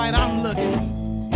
right, I'm looking.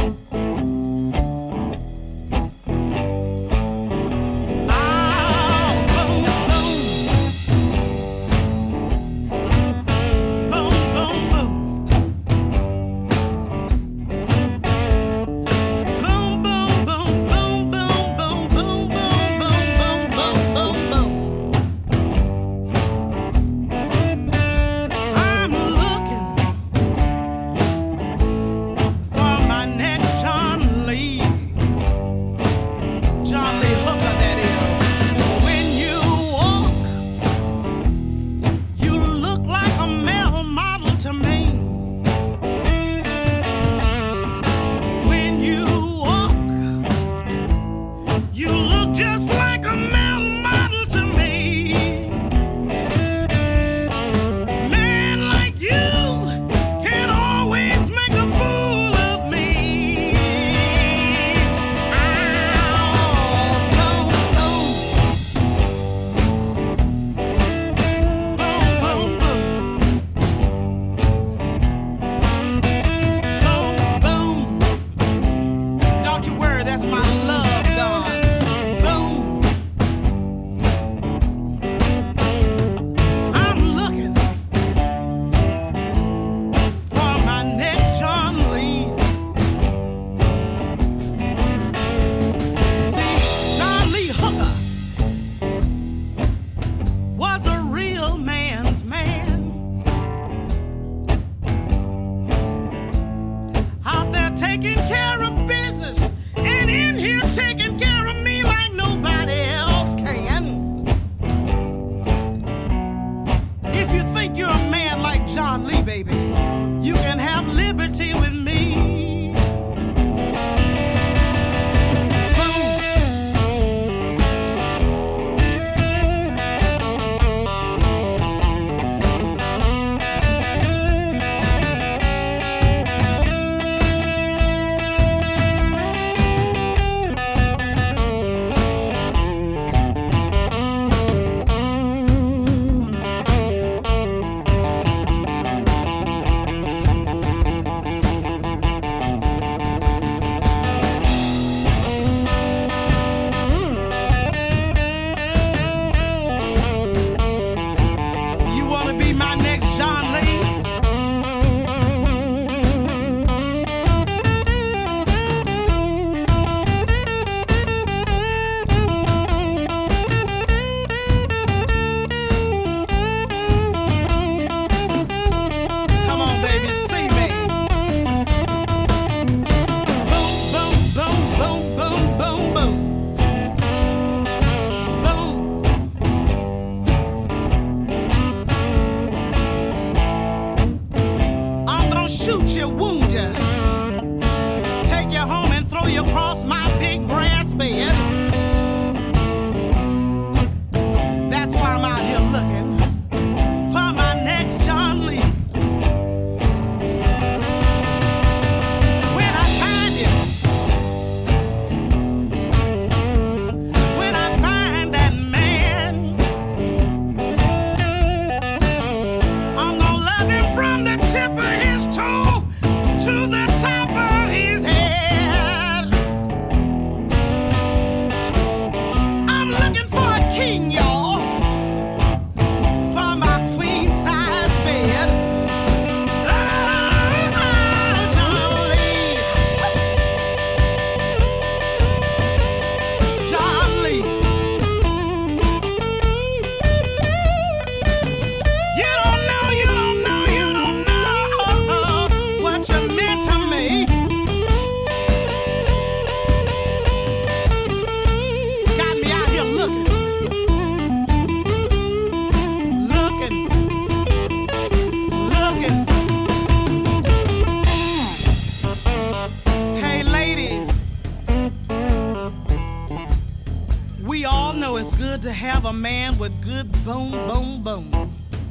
To have a man with good boom, boom, boom.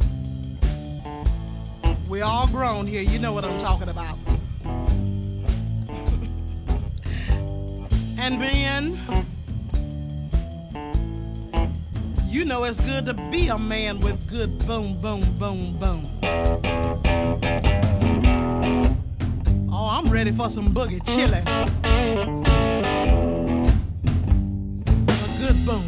We're all grown here, you know what I'm talking about. And Ben, you know it's good to be a man with good boom, boom, boom, boom. Oh, I'm ready for some boogie chili. A good boom.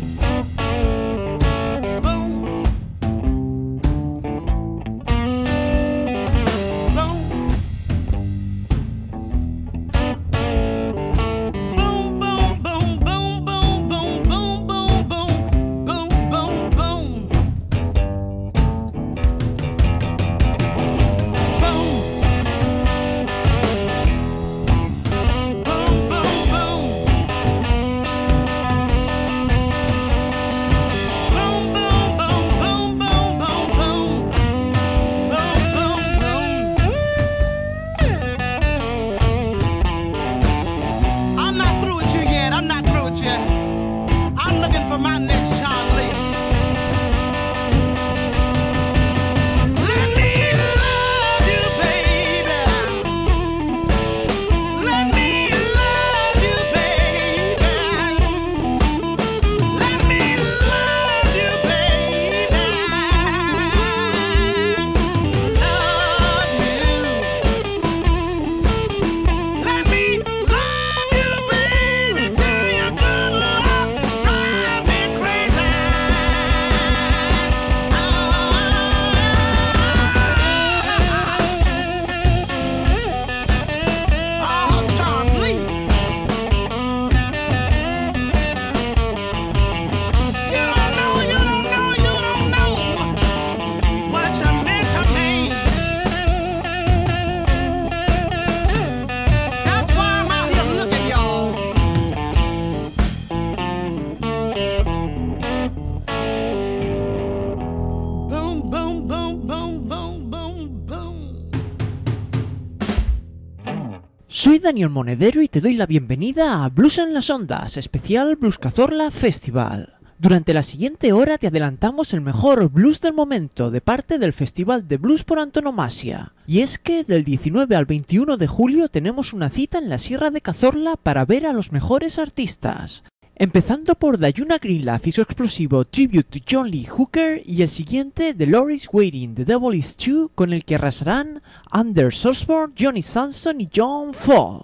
Soy Daniel Monedero y te doy la bienvenida a Blues en las Ondas, especial Blues Cazorla Festival. Durante la siguiente hora te adelantamos el mejor blues del momento de parte del Festival de Blues por antonomasia. Y es que del 19 al 21 de julio tenemos una cita en la Sierra de Cazorla para ver a los mejores artistas. Empezando por Dayuna Greenleaf y su explosivo Tribute to John Lee Hooker y el siguiente The Lord is Waiting, The Devil is True, con el que arrasarán Anders Osborne, Johnny Sampson y John Fall.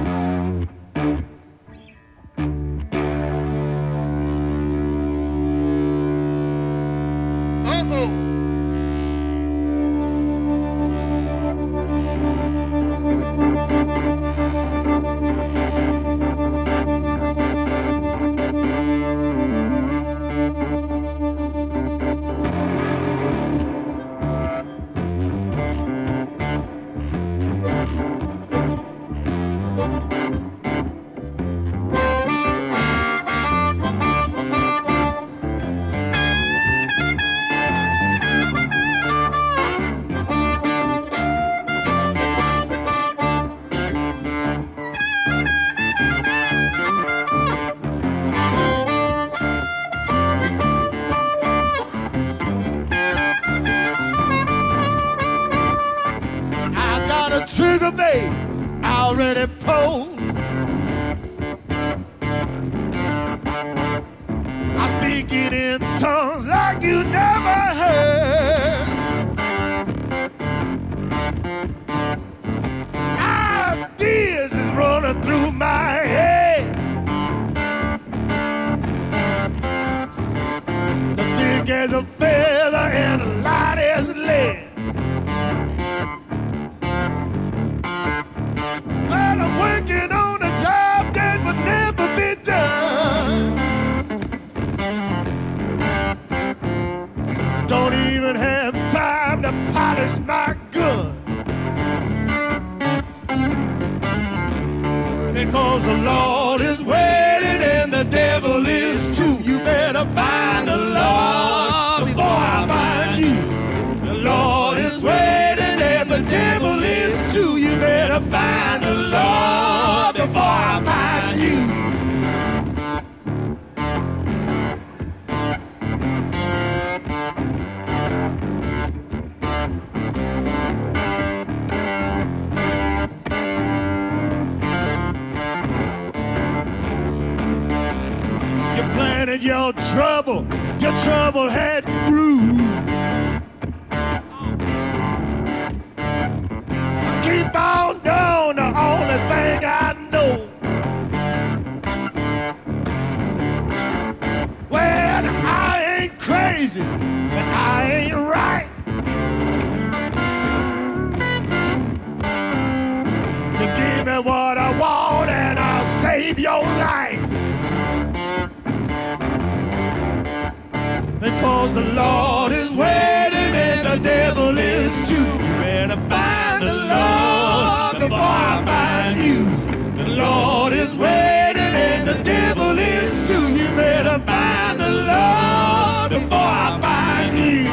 Trigger, baby, already pulled. I speak it in tongues like you never heard. Ideas is running through my head. The thick as a feather and the light as lead. Well, I'm working on a job that would never be done. Don't even have time to polish my gun. Because the Lord is waiting and the devil is too. You better find the Lord before I find you. The Lord is waiting and the devil is too. You better find the Lord before I find you. You planted your trouble had grew. Keep on down, the only crazy, but I ain't right. You give me what I want and I'll save your life. Because the Lord is waiting and the devil is too. You better find the Lord before I find you. The Lord is waiting and the devil is too. You better find the Lord before I find you.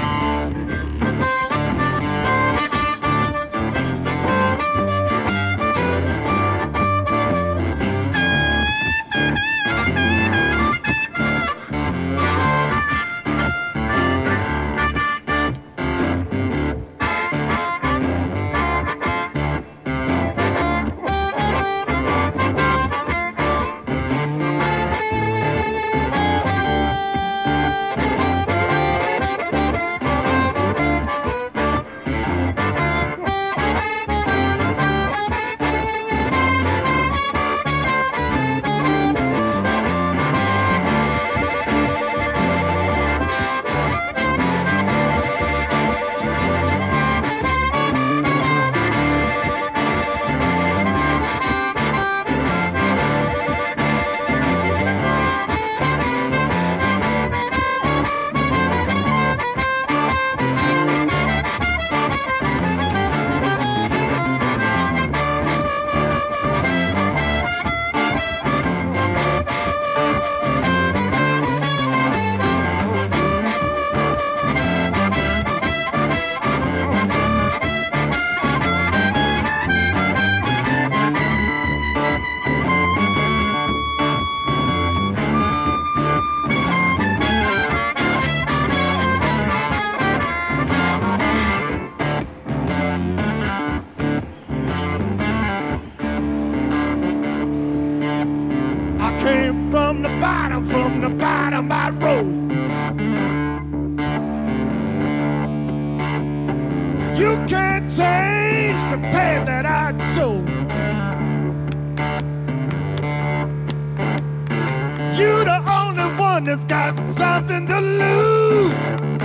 From the bottom I rose. You can't change the path that I chose. You the only one that's got something to lose.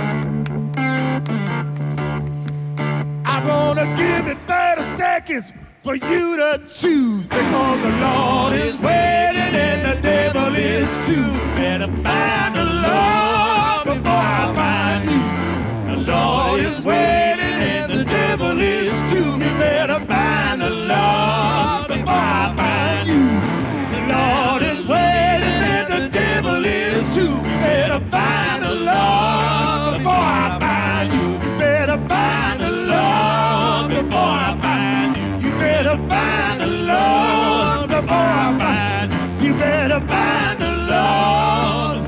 I wanna give it 30 seconds for you to choose, because the Lord is waiting and the devil is too. Better find the Lord before I find you. The Lord is waiting and the devil is too. You better find the Lord before I find you. The Lord is waiting and the devil is too. You better find the Lord before I find you. You better find the Lord before I find you. You better find the Lord before I find you. You better find the Lord.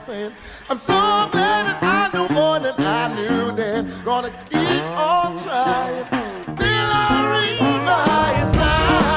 saying, I'm so glad that I know more than I knew then. Gonna keep on trying till I reach the highest ground.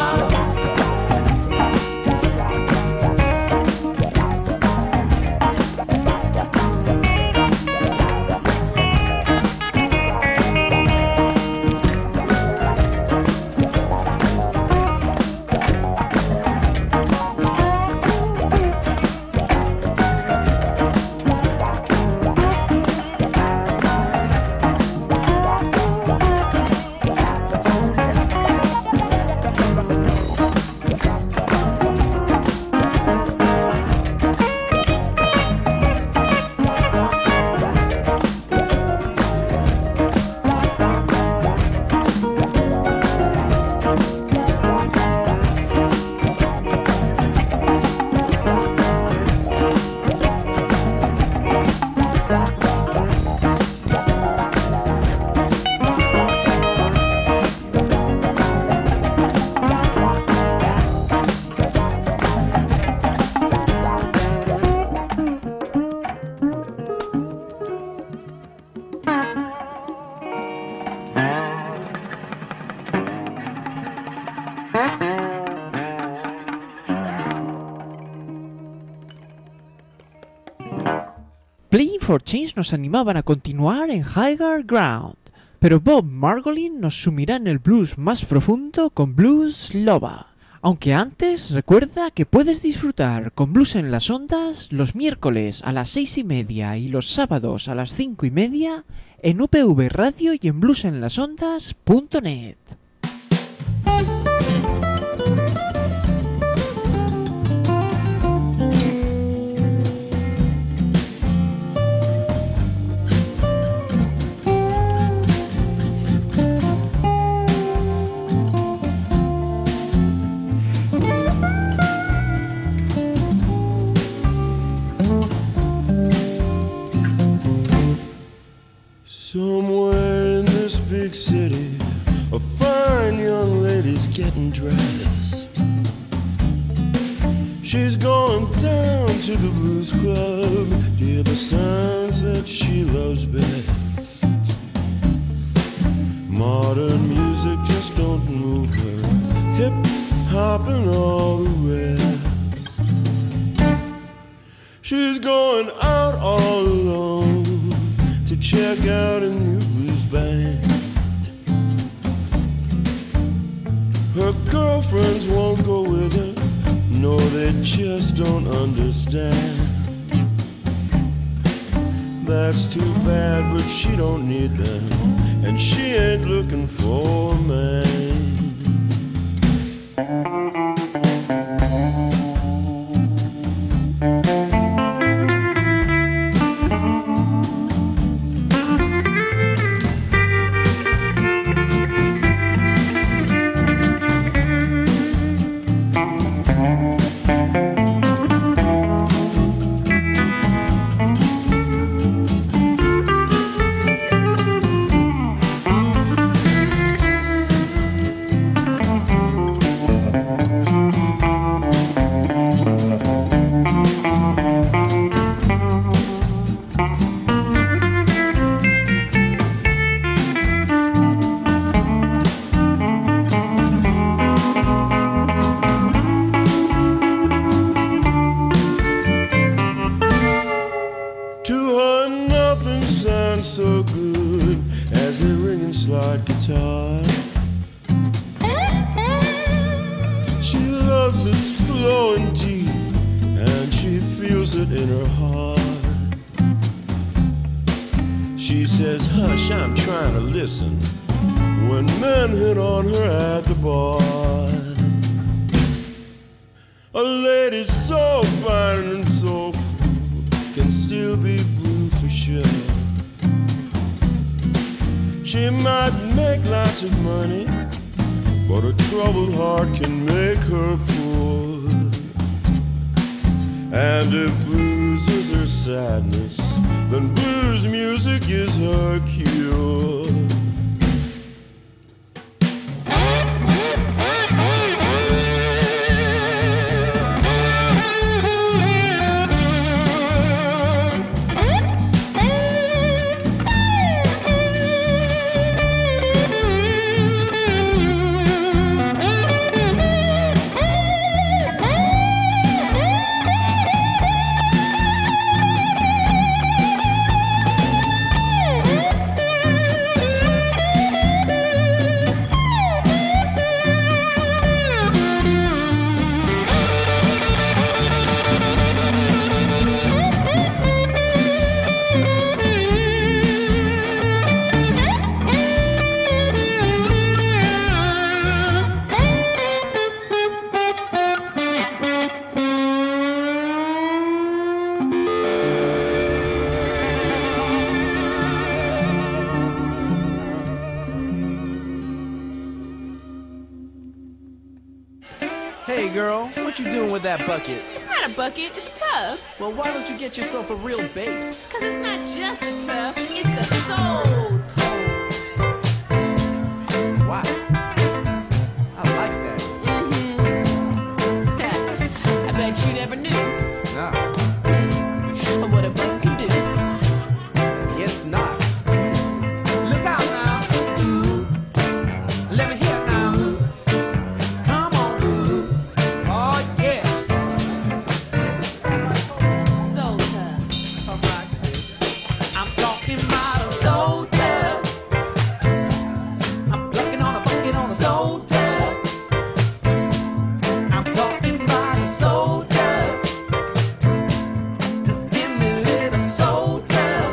Playing for Change nos animaban a continuar en Higher Ground, pero Bob Margolin nos sumirá en el blues más profundo con Blues Loba. Aunque antes, recuerda que puedes disfrutar con Blues en las Ondas los miércoles a las 6:30 y los sábados a las 5:30 en UPV Radio y en bluesenlasondas.net. Somewhere in this big city, a fine young lady's getting dressed. She's going down to the blues club, hear the sounds that she loves best. Modern music just don't move her, hip hop and all the rest. She's going out all alone to check out a new blues band. Her girlfriends won't go with her, no, they just don't understand. That's too bad, but she don't need them, and she ain't looking for a man. So good as a ringing slide guitar. She loves it slow and deep, and she feels it in her heart. She says, hush, I'm trying to listen, when men hit on her at the bar. A lady so fine and so full can still be blue for sure. She might make lots of money, but a troubled heart can make her poor. And if blues is her sadness, then blues music is her cure. that bucket? It's not a bucket, it's a tub. Well, why don't you get yourself a real bass? Cause it's not just a tub, it's a soul tub. Wow. I like that. Mm-hmm. I bet you never knew. Nah. What a bucket can do. Guess not. Look out now. Ooh. Let me hear it now. Come on. Oh, yeah. Soul tub. All right. I'm talking about a Soul tub. I'm plucking on a bucket on a Soul tub. I'm talking about a Soul tub. Just give me a little Soul tub.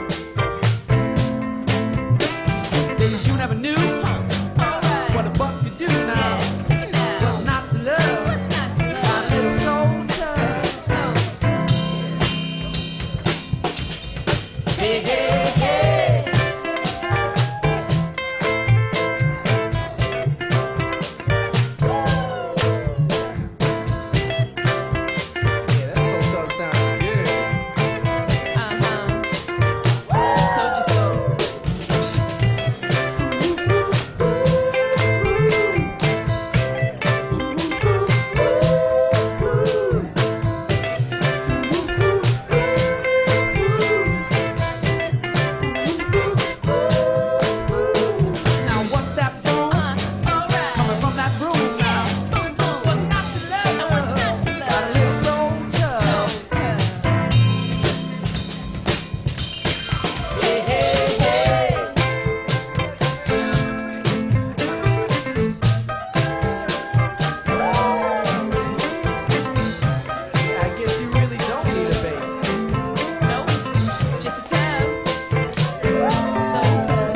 Say that you never knew Alright. what a buck could do now. Yeah, take it now. What's not to love? What's not to A love? little soul tub. Soul tub. Hey, hey, hey. Yeah, that soul tub sounds good. Told you so. Now what's that boom Alright. coming from that room now? Boom, boom. What's not to love? What's not to Got a love? little soul tub. Soul tub. Hey, hey, hey. Yeah, I guess you really don't need a bass. Nope. Just a tub. Soul tub.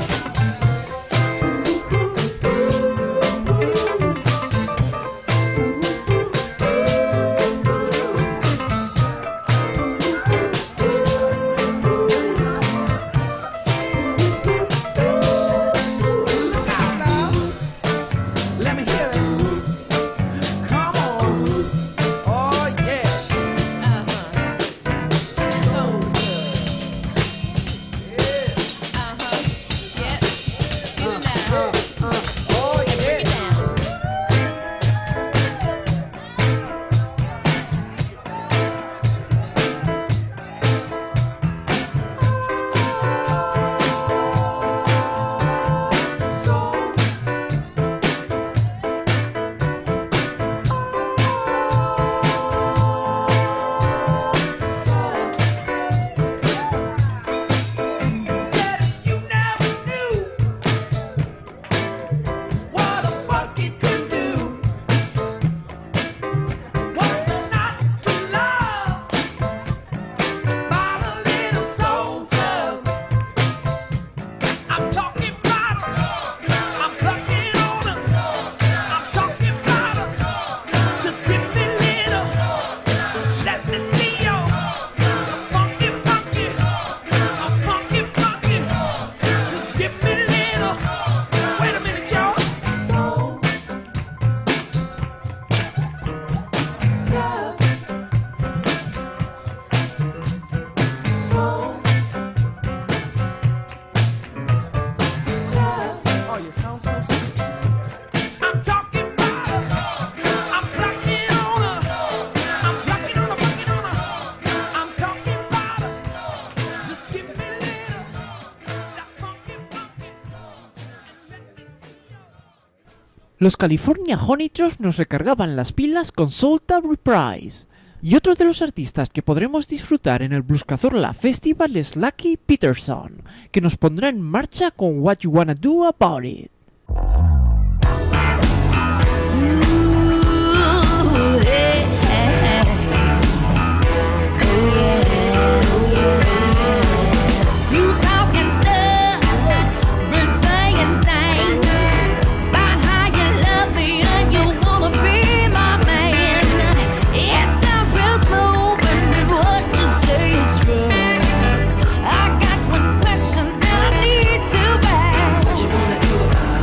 Look out now. Let me hear it. Come on. Oh, yeah. Soul tub. Yep. Get it now. Oh, Break yeah. it down. You never knew what a bucket could do. What's not to love about a little soul tub? I'm talking about I'm plucking on I'm talking about just give me a little. Let me see you. Funky, funky. I'm funky, funky. Just give me a little. Wait a minute, y'all. Soul tub. Soul tub. Oh, you sound so sweet. I'm talking about I'm plucking on I'm plucking on bucket on I'm talking about just give me a little. That funky, funky. Los California Honey Trust nos recargaban las pilas con Soul Tub Reprise. Y otro de los artistas que podremos disfrutar en el Blues Cazorla Festival es Lucky Peterson, que nos pondrá en marcha con What You Wanna Do About It. You talking stuff, been saying things about how you love me and you wanna be my man. It sounds real smooth, and if what you say is true, I got one question that I need to ask. What you wanna do about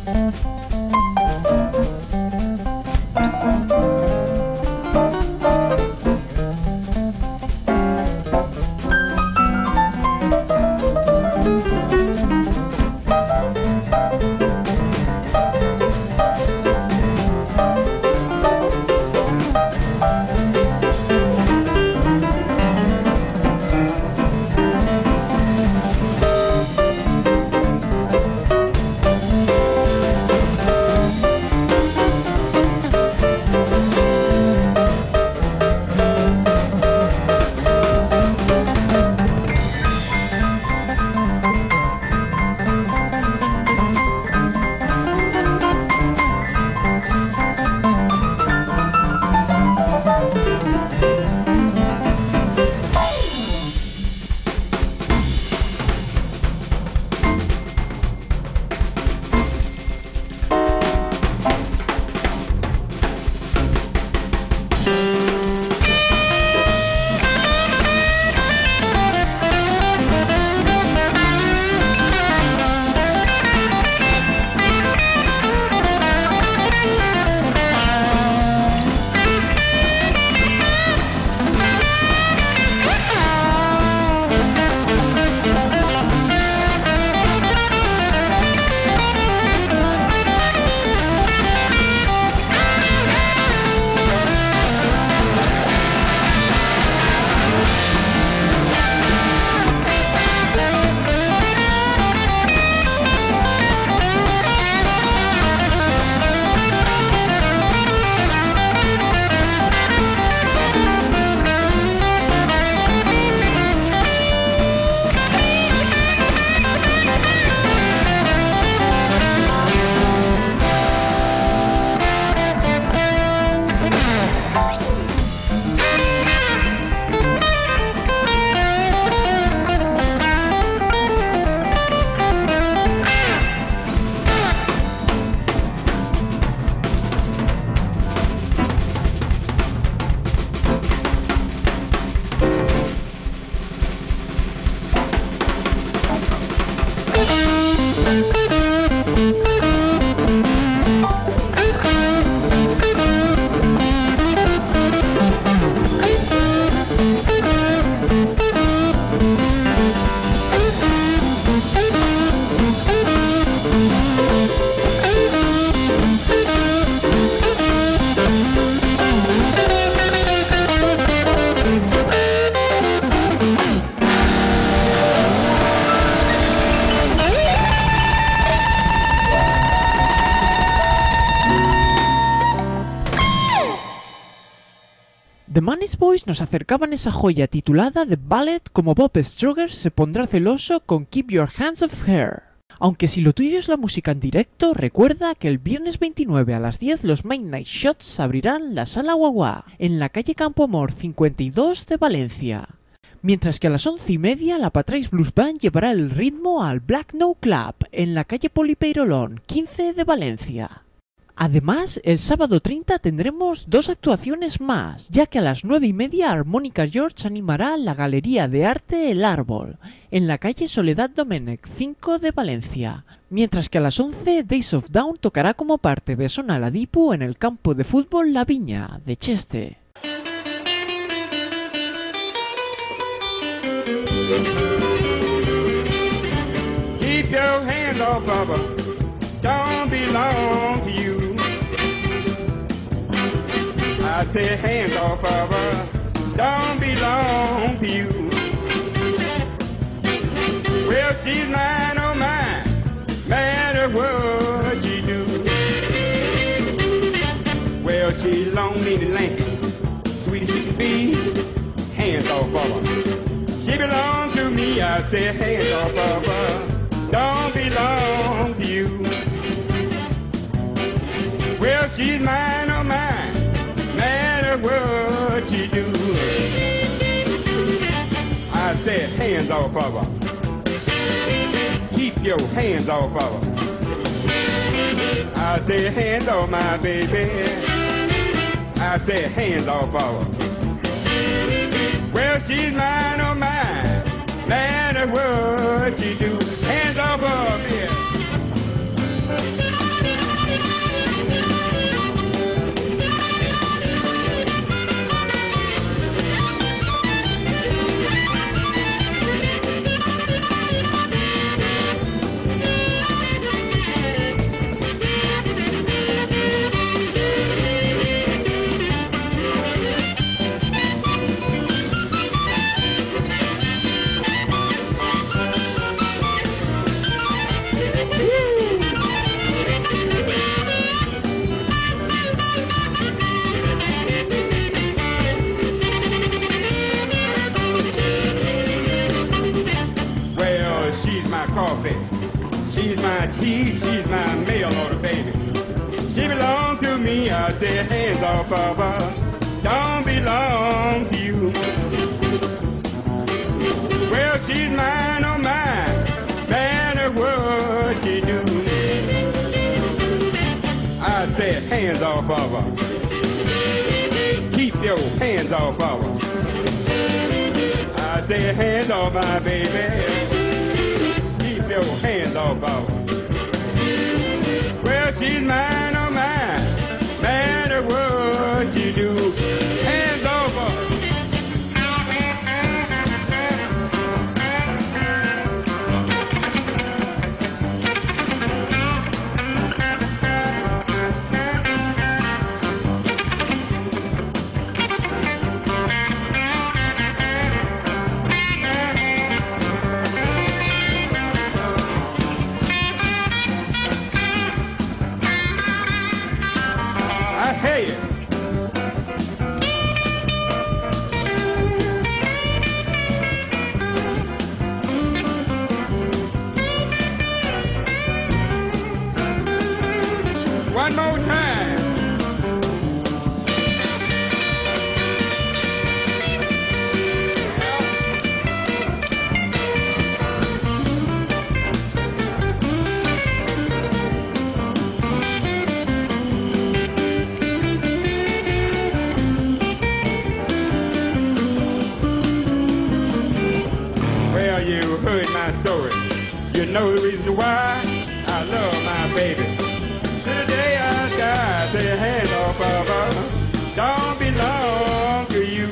The Manis Boys nos acercaban esa joya titulada The Ballet, como Bob Strugger se pondrá celoso con Keep Your Hands Off Her. Aunque si lo tuyo es la música en directo, recuerda que el viernes 29 a las 10 los Main Night Shots abrirán la Sala Guagua, en la calle Campo Amor 52 de Valencia. Mientras que a las 11:30 la Patrice Blues Band llevará el ritmo al Black No Club, en la calle Polipeirolón 15 de Valencia. Además, el sábado 30 tendremos dos actuaciones más, ya que a las 9:30 Armónica George animará la Galería de Arte El Árbol, en la calle Soledad Domènech 5 de Valencia, mientras que a las 11 Days of Down tocará como parte de Sona la Dipu en el campo de fútbol La Viña, de Cheste. Keep your hand off of her, don't belong to you. I say hands off of her, don't belong to you. Well, she's mine, oh mine, matter what she do. Well, she's long, lean and lanky, sweet as she can be, hands off of her. She belong to me, I say hands off of her, don't belong to you. Well, she's mine, oh mine, matter what you do. I said hands off of her. Keep your hands off of her. I said hands off my baby. I said hands off of her. Well, she's mine, oh mine, matter what you do. Hands off of her, yeah. I say hands off of her, don't belong to you. Well, she's mine, oh mine, matter what she do. I said hands off of her, keep your hands off of her. I said hands off my baby, keep your hands off of her. Well, she's mine, oh mine, matter what you do. Hands off of her. Hey! One more time. Well, you heard my story. You know the reason why I love my baby. To the day I die, say hands off of her, don't belong to you.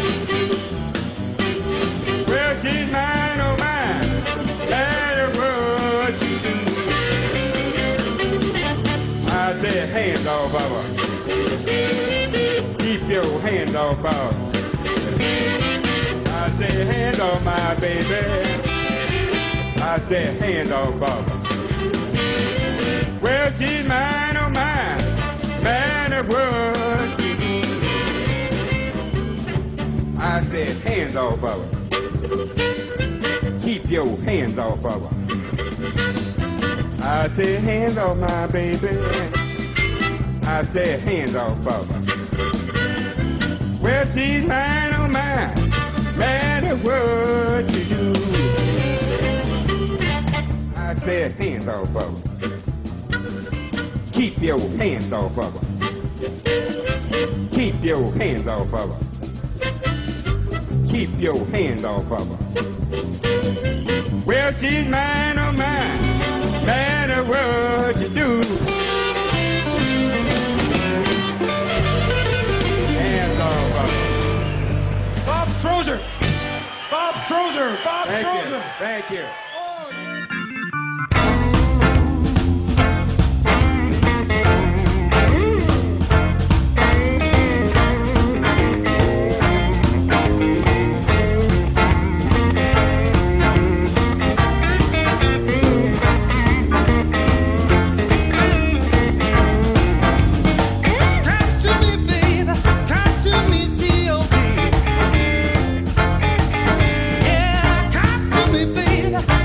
Well, she's mine, oh mine, matter what you do. I say hands off of her, keep your hands off of her. I say hands off my baby, I say hands off of her. Well, she's mine, oh mine, matter what you do. I said hands off of her, keep your hands off of her. I said hands off my baby, I said hands off of her. Well, she's mine, oh mine, matter what you do. I said hands off of her, keep your hands off of her. Keep your hands off of her. Keep your hands off of her. Well, she's mine, oh mine, matter what you do. Hands off of her. Bob Strozer. Bob Strozer. Bob Thank you. Strozer. Thank you. Come to me, baby. Come to me, C.O.B. Yeah, come to me, baby.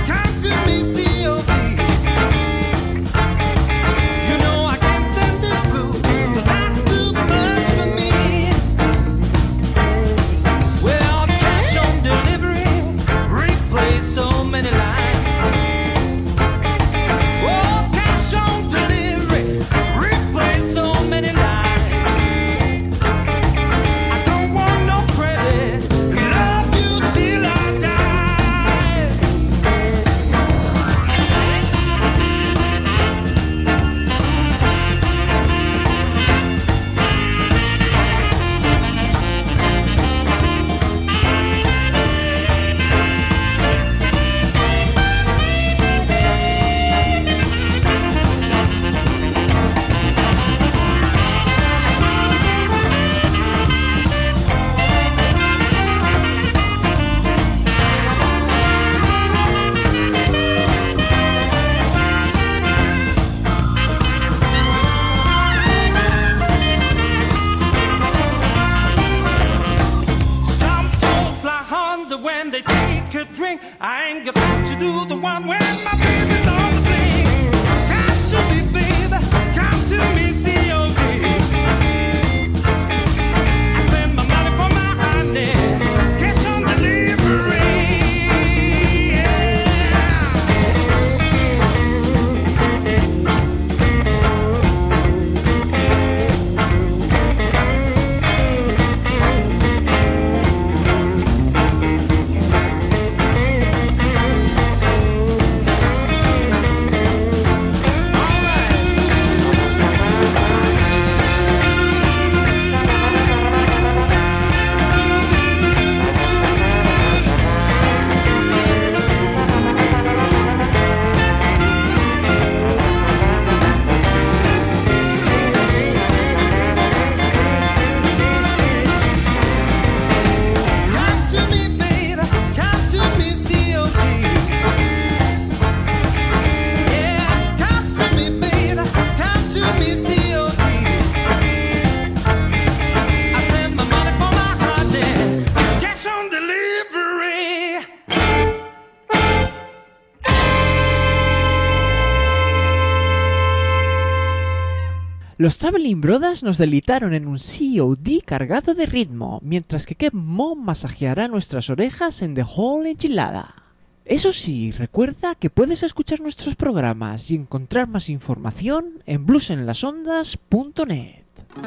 Los Traveling Brothers nos deleitaron en un COD cargado de ritmo, mientras que Kev Mo masajeará nuestras orejas en The Whole Enchilada. Eso sí, recuerda que puedes escuchar nuestros programas y encontrar más información en bluesenlasondas.net.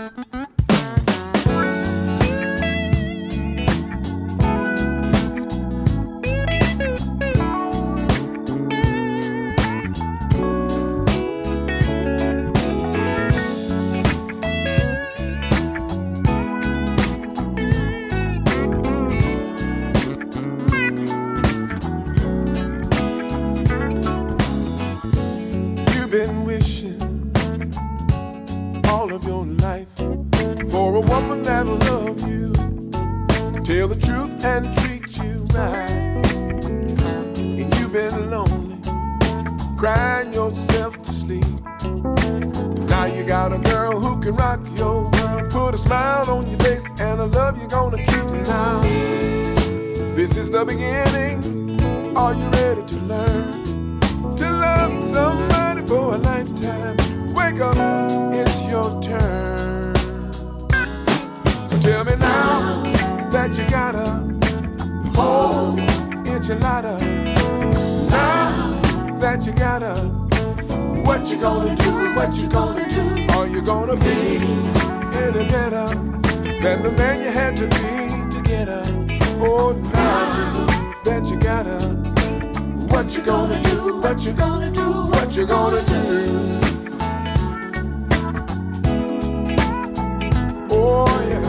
Been wishing all of your life for a woman that'll love you, tell the truth and treat you right. And you've been lonely, crying yourself to sleep. Now you got a girl who can rock your world, put a smile on your face and a love you're gonna keep. Now this is the beginning. Are you ready to learn to love somebody for a lifetime? Wake up, it's your turn. So tell me now that you got a whole enchilada. Now that you got a, what you gonna do, what you gonna do? Are you gonna be any better than the man you had to be to get her? Oh, now that you got her, what you gonna do, what you gonna do, what you gonna do? Oh yeah.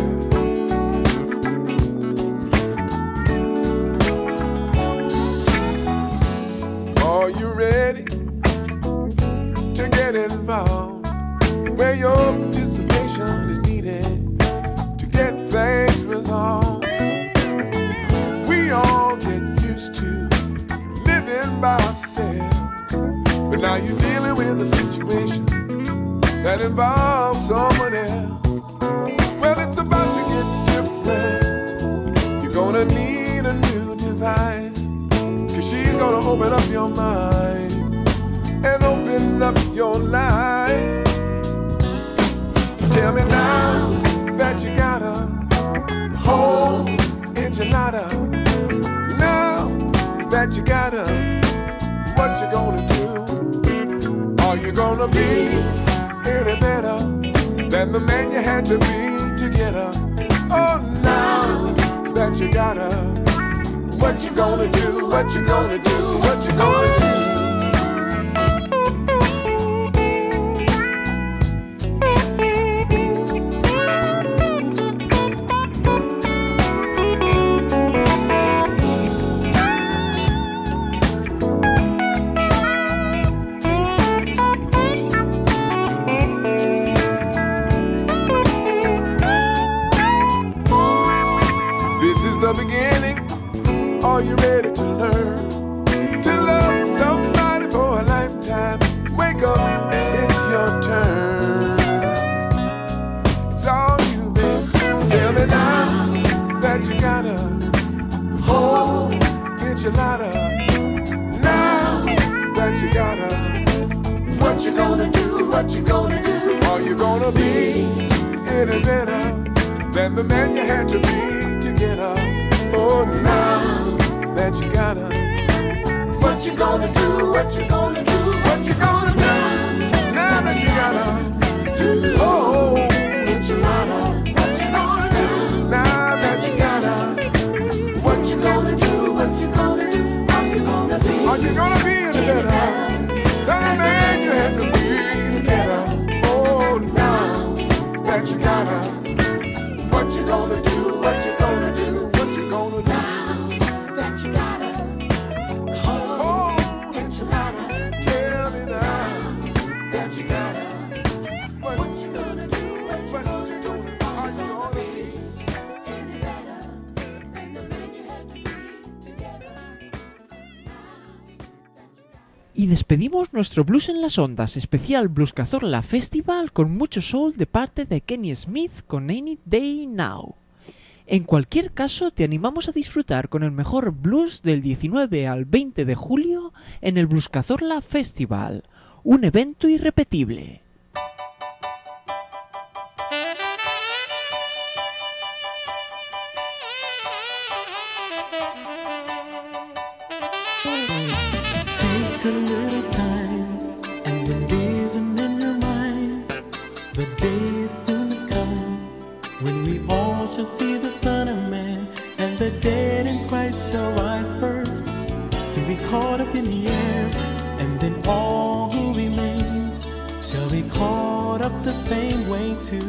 Are you ready to get involved where your participation is needed to get things resolved? We all get used to living by ourselves, but now you're dealing with a situation that involves someone else. Well, it's about to get different. You're gonna need a new device, 'cause she's gonna open up your mind and open up your life. So tell me now that you got a whole enchilada. Now that you got her, what you gonna do? Are you gonna be any better than the man you had to be to get her? Oh, now that you got her, what you gonna do, what you gonna do, what you gonna do? The beginning. Are you ready to learn to love somebody for a lifetime? Wake up, it's your turn. It's all you, baby. Tell me now that you got a whole enchilada. Now that you got a, what you gonna do, what you gonna do? Are you gonna be any better than the man you had to be to get her? Oh, now that you got her, what you gonna do, what you gonna do, what you gonna do? Now that you got her, oh, enchilada, what you gonna do? Now that you got her, what you gonna do, what you gonna do? Are you gonna be any better than the man you had to be to get her? Oh, now that you got her, what you gonna do, what you gonna do? Y despedimos nuestro Blues en las Ondas especial Blues Cazorla Festival con mucho soul de parte de Kenny Smith con Any Day Now. En cualquier caso, te animamos a disfrutar con el mejor blues del 19 al 20 de julio en el Blues Cazorla Festival, un evento irrepetible. The day is soon to come when we all shall see the Son of Man, and the dead in Christ shall rise first to be caught up in the air, and then all who remains shall be caught up the same way too.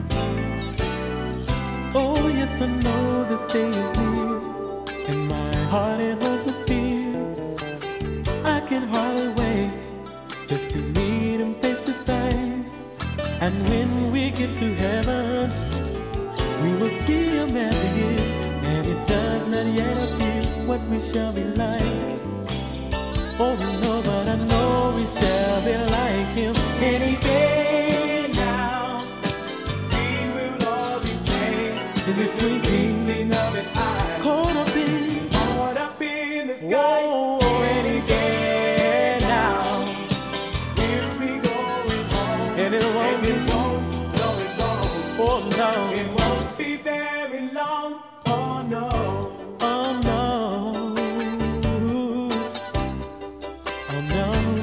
Oh yes, I know this day is near, and my heart it holds no fear. I can hardly wait just to meet him face to face. And when we get to heaven, we will see him as he is, and it does not yet appear what we shall be like. Oh no, but I know we shall be like him any day now. We will all be changed in the twinkling of an eye, caught up in the sky. Oh, any day now. We'll be going home, and it won't, no, it won't. Oh no, it won't be very long. Oh no, oh no, oh no.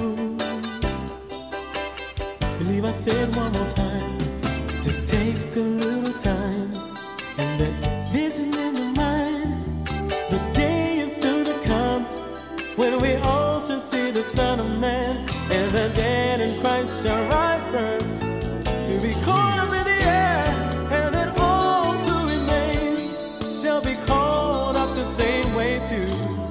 Believe I said one more time. Just take a little time and that vision in your mind. The day is soon to come when we all shall see the Son of Man, and the dead in Christ shall rise first to be caught up in the air, and then all who remains shall be caught up the same way too.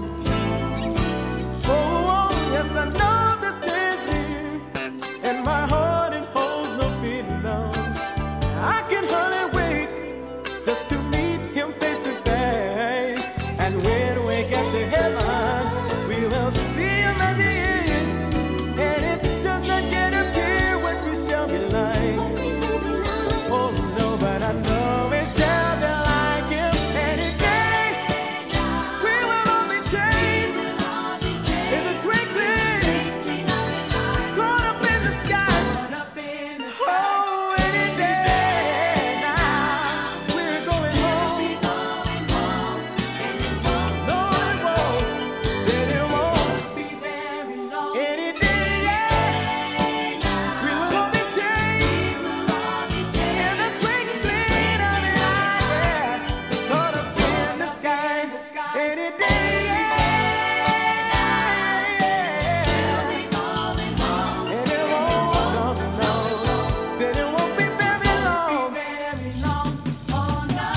Oh, yes, I know this day is near, and my heart it holds no fear, no. I can hardly wait just to meet him face to face, and when we get to heaven, we will see him as he is, and it does not yet appear what we shall be like. Oh no, but I know we shall be like him any day. We will all be changed in the twinkling, caught up in the sky. Oh, any day now, we're going home. No, it won't, then it won't be very long. Any day, yeah, we will all be changed in the twinkling of an eye, yeah, caught up in the sky. Any day, yeah, and it won't, no, then it won't be very long. Oh no.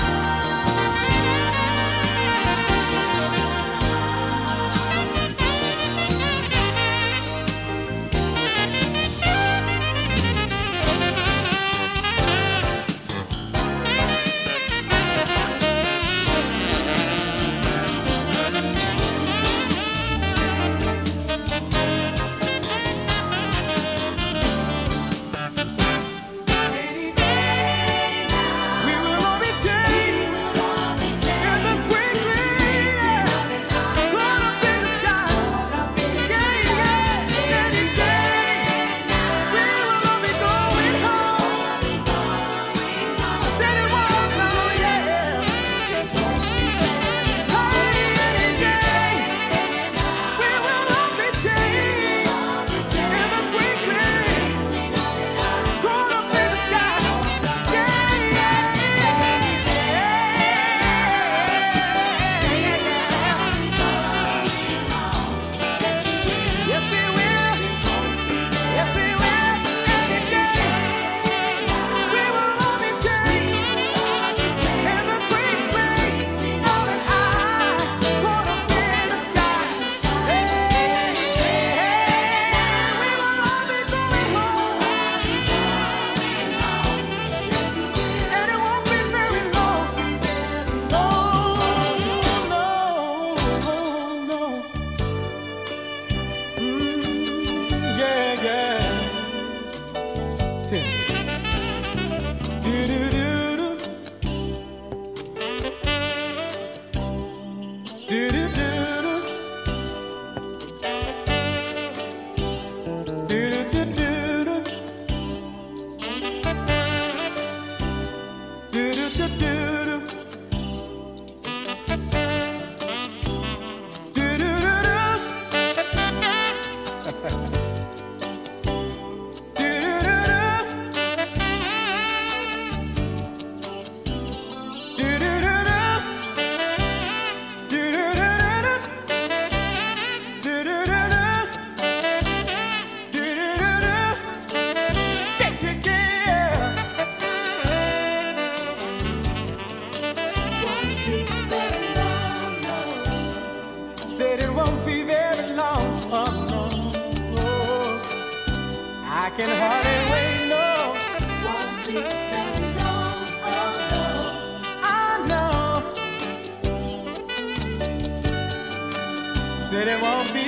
We will all be changed in the twinkling, caught up in the sky. Yeah, yeah, any day. We will all be going home. Said it was now, yeah. Hey, any day. We will all be changed in the twinkling, caught up in the sky. Yeah, yeah, yes, we will. Yes, we will. Any day, we will all be changed in the twinkling of an eye, caught up in the sky. Hey, we will all be going home, and it won't be very long. Oh no, yeah, yeah. Tim. Do-do-do-do. Do-do-do-do. Do-do-do-do-do. Do-do-do-do-do. Do-do-do-do. can hardly wait, no. Won't be very long, oh no. I know. Said it won't be